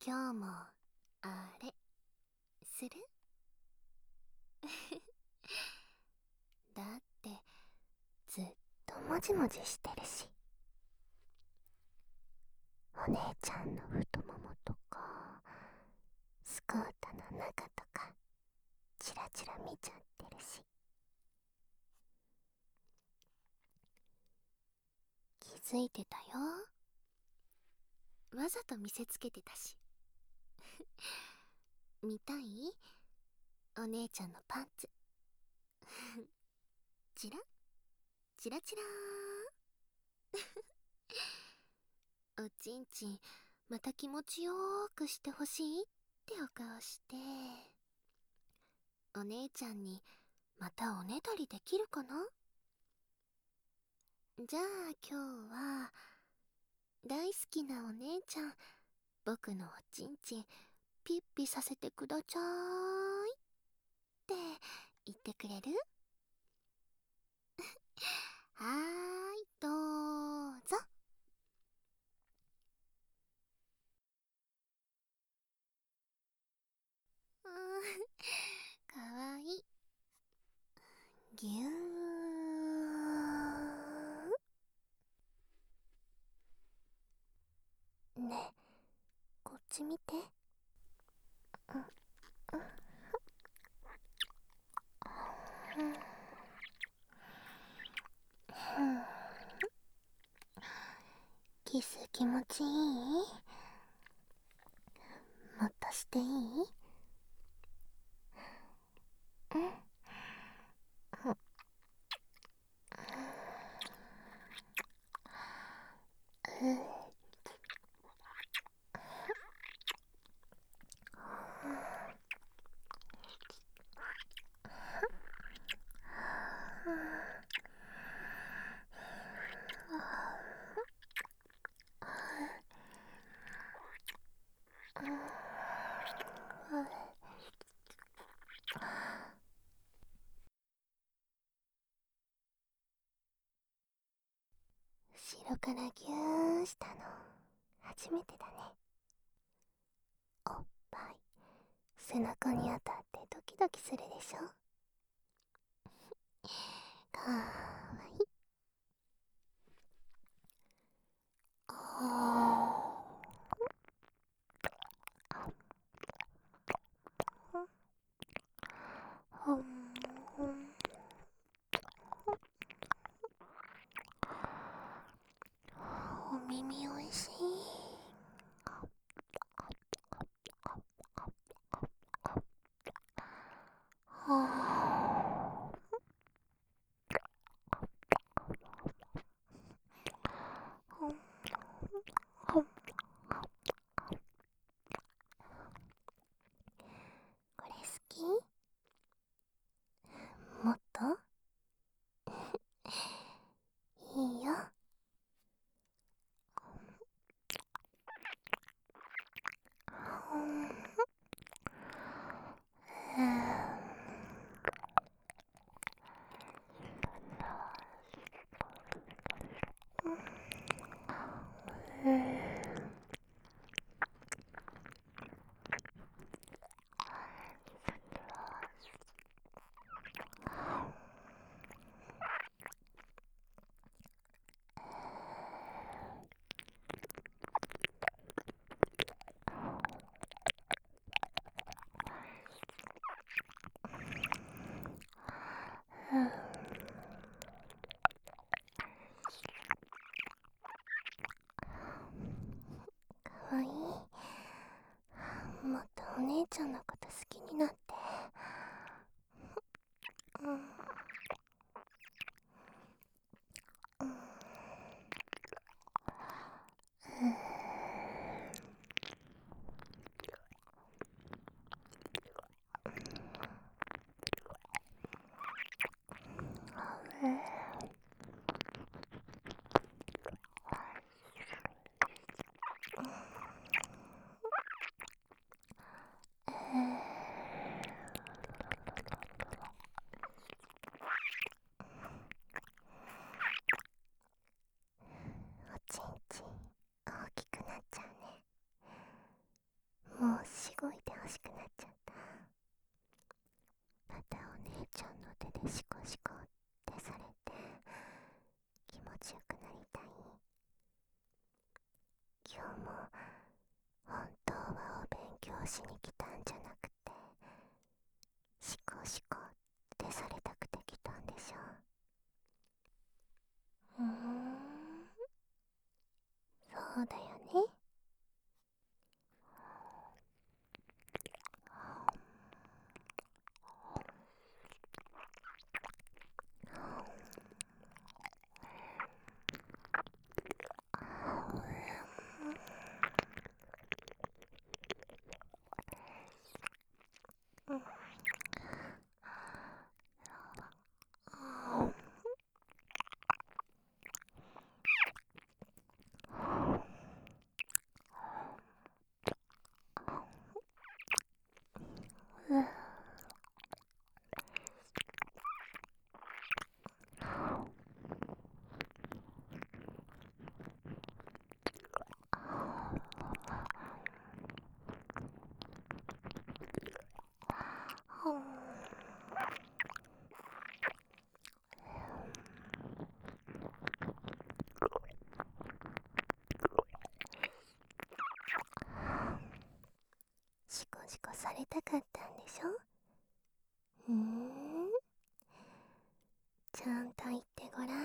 今日もあれするだってずっともじもじしてるし、お姉ちゃんの太ももとかスカートの中とかチラチラ見ちゃってるし、気づいてたよ。わざと見せつけてたし。見たい？お姉ちゃんのパンツ。チラチラチラー。おちんちんまた気持ちよーくしてほしいってお顔して、お姉ちゃんにまたおねだりできるかな？じゃあ今日は大好きなお姉ちゃん、僕のおちんちんピッピさせてくだちゃーいって言ってくれる？はーい、どうぞ。かわいい。ぎゅー。ねえ、こっち見て。キス気持ちいい？もっとしていい？うん。後ろからギューしたの初めてだね。おっぱい背中に当たってドキドキするでしょ。かわいい。お耳おいしい。これ好き？もっと？いいよ。かわいい。もっとお姉ちゃんのこと好きになって。おちんちん大きくなっちゃうね。 手でシコシコってされて気持ちよくなりたい。今日も本当はお勉強しに来たんじゃなくてシコシコってされたくて来たんでしょ。そうだよね。シコシコされたかったんでしょ。ちゃんと言ってごらん。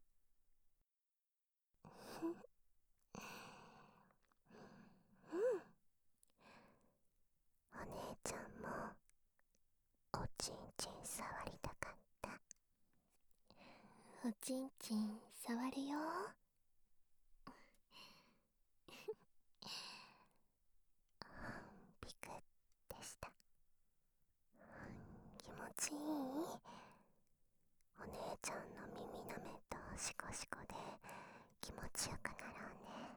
お姉ちゃんもおちんちん触りたかった。おちんちん触るよ。ピクってした。気持ちいい？お姉ちゃんの耳なめとシコシコで気持ちよくなろうね。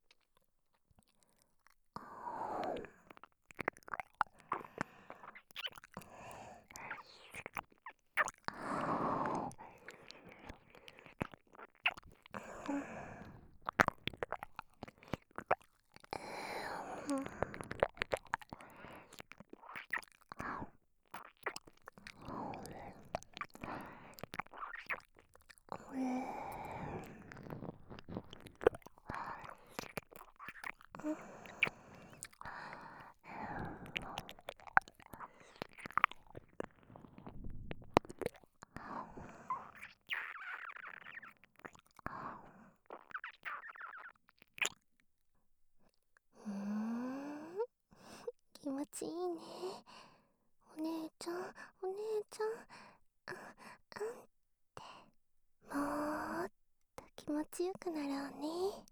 気持ちいいね。お姉ちゃん、お姉ちゃん、もっと気持ちよくなろうね。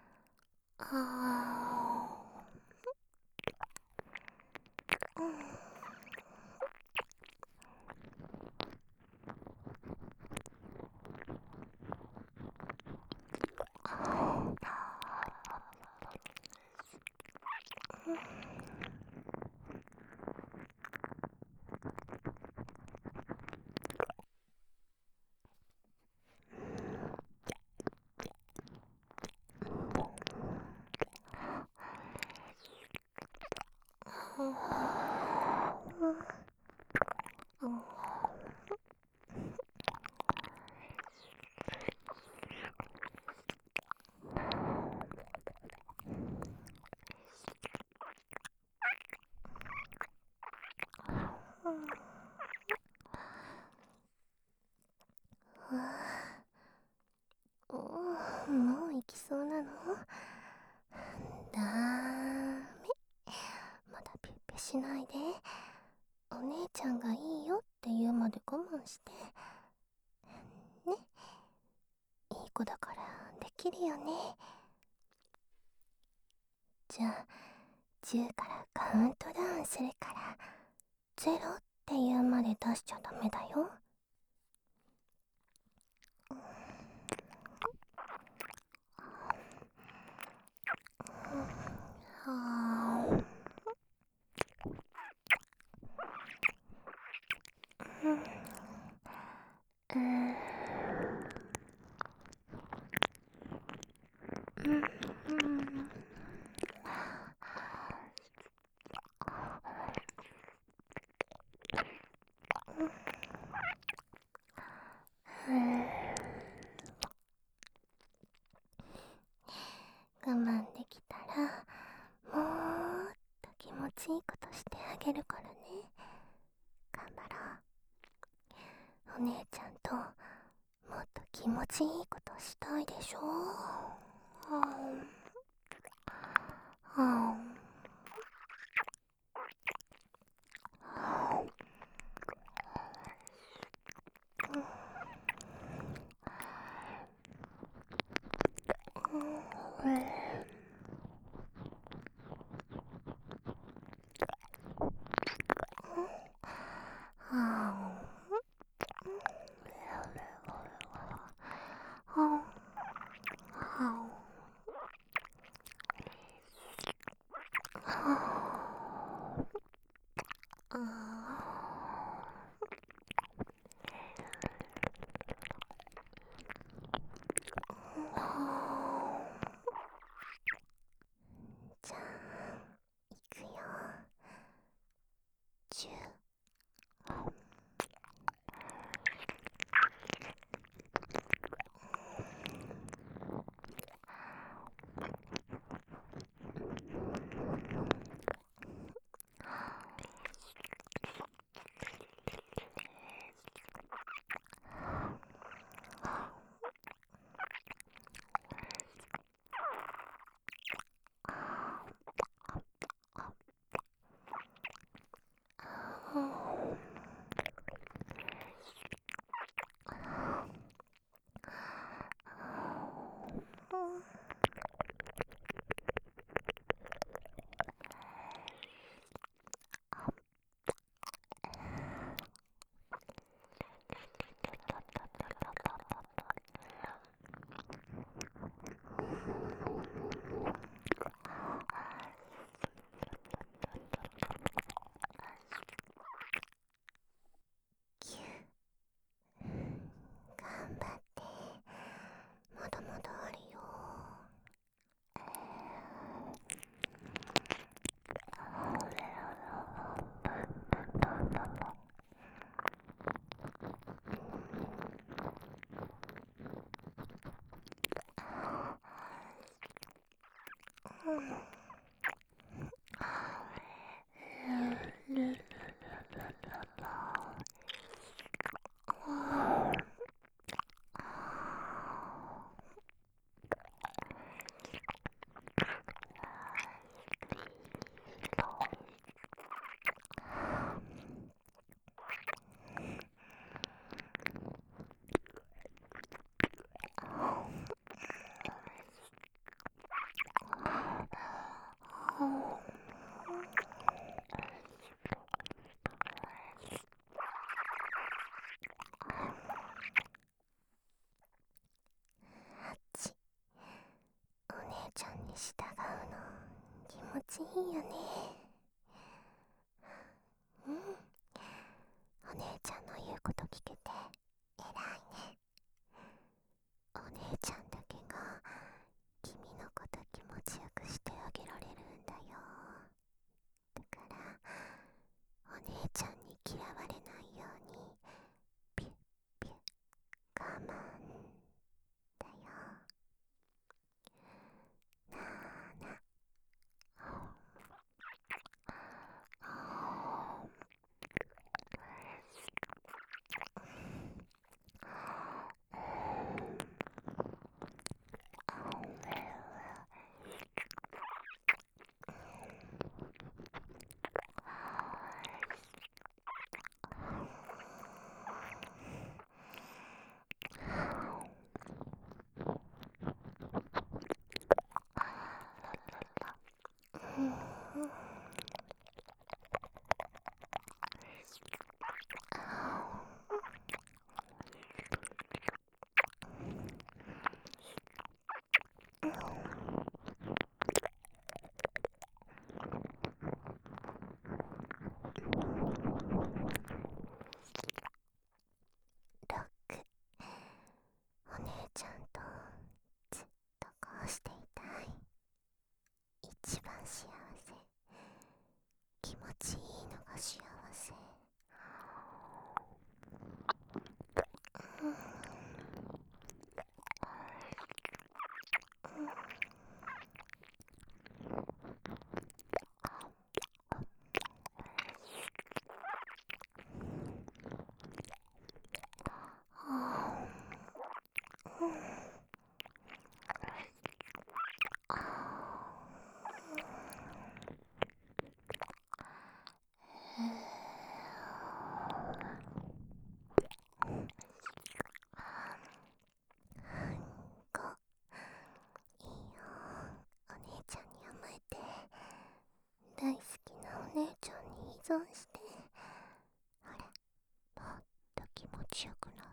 もう行きそうなの？だーめ。まだピッピしないで。お姉ちゃんがいいよって言うまで我慢して。ね。いい子だからできるよね。じゃあ、10からカウントダウンするから、0って言うまで出しちゃダメだよ。 ちいいことしてあげるからね。頑張ろう。お姉ちゃんともっと気持ちいいことしたいでしょ。じゃあいくよ。頑張って。まだまだあるよ。お姉ちゃんに従うの気持ちいいよね。お姉ちゃんの言うこと聞けて偉いね。お姉ちゃんだけが君のこと気持ちよくしてあげられるんだよ。だからお姉ちゃんに嫌われないようにピュッピュッ我慢だよ。なあな。 大好きなお姉ちゃんに依存して、ほら、もっと気持ちよくなって。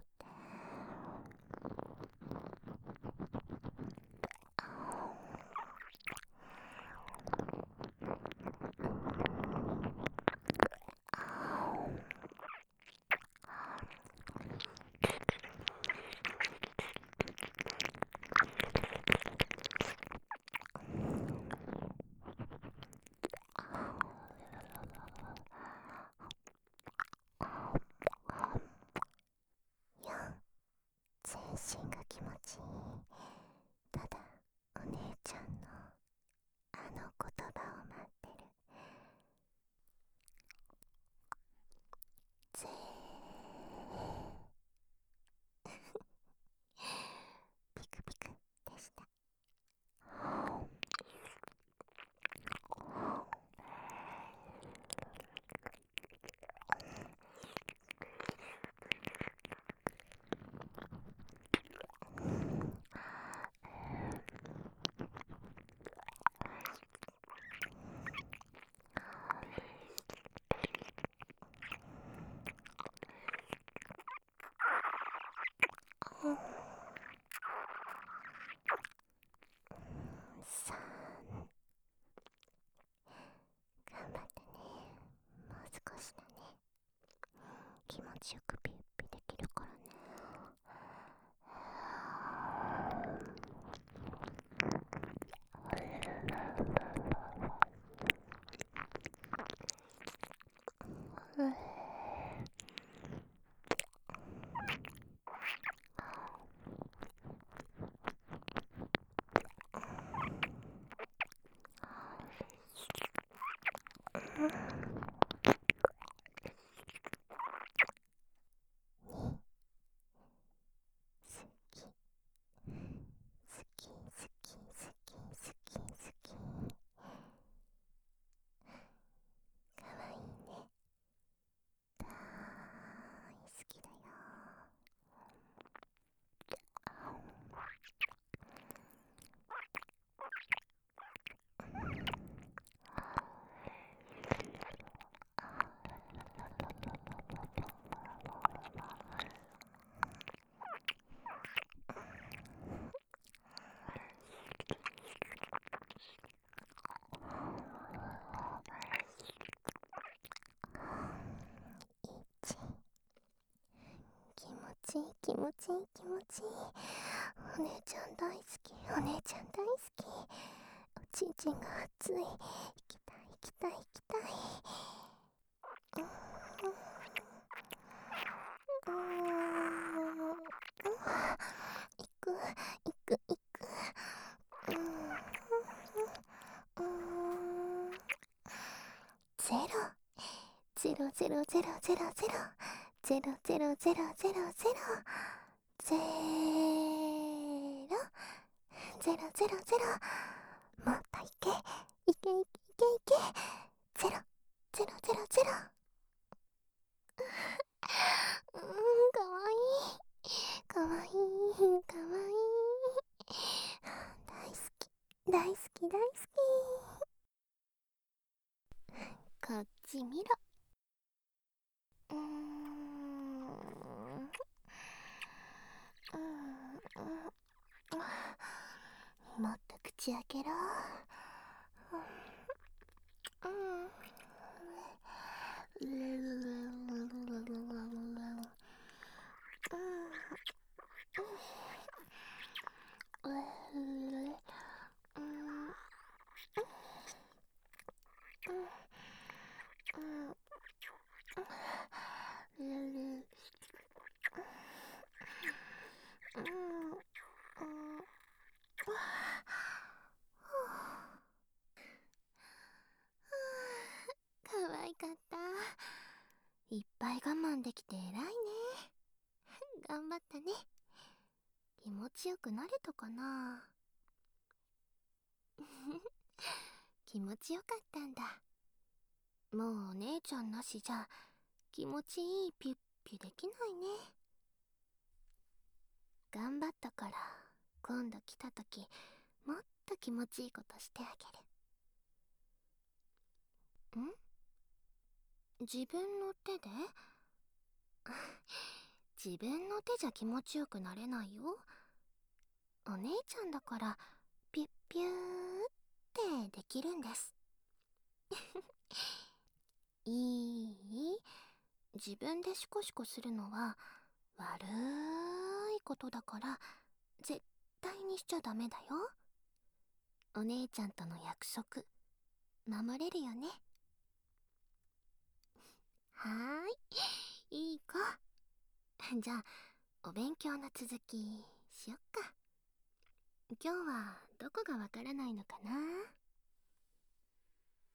全身が気持ちいい。ただお姉ちゃんのあの言葉を待ってる。ぜピクピクでした。さあ、頑張ったね。もう少しだね。気持ちよくピッピできるからね。好き好き好き好き好き。かわいいね。大好きだよ。気持ちいい気持ちいい気持ちいい。お姉ちゃん大好き、お姉ちゃん大好き。おちんちんが熱い。行きたい行きたい行きたい。行く行く行く。ゼロゼロゼロゼロゼロゼロゼロゼロゼロゼロゼロゼロゼロゼロゼロ。もっといけいけいけいけいけ。ゼロゼロゼロゼロ。かわいいかわいいかわいい。大好き大好き大好き。こっち見ろ。もっと口開けろ。かわいかった。いっぱい我慢できて偉いね。頑張ったね。 気持ちよくなれたかな。気持ちよかったんだ。もうお姉ちゃんなしじゃ気持ちいいピュッピュできないね。頑張ったから今度来た時もっと気持ちいいことしてあげる。自分の手で自分の手じゃ気持ちよくなれないよ。お姉ちゃんだからピュッピューってできるんです。いい？自分でシコシコするのは悪いことだから絶対にしちゃダメだよ。お姉ちゃんとの約束守れるよね。はーい、いい子。じゃあお勉強の続きしよっか。今日はどこがわからないのかな？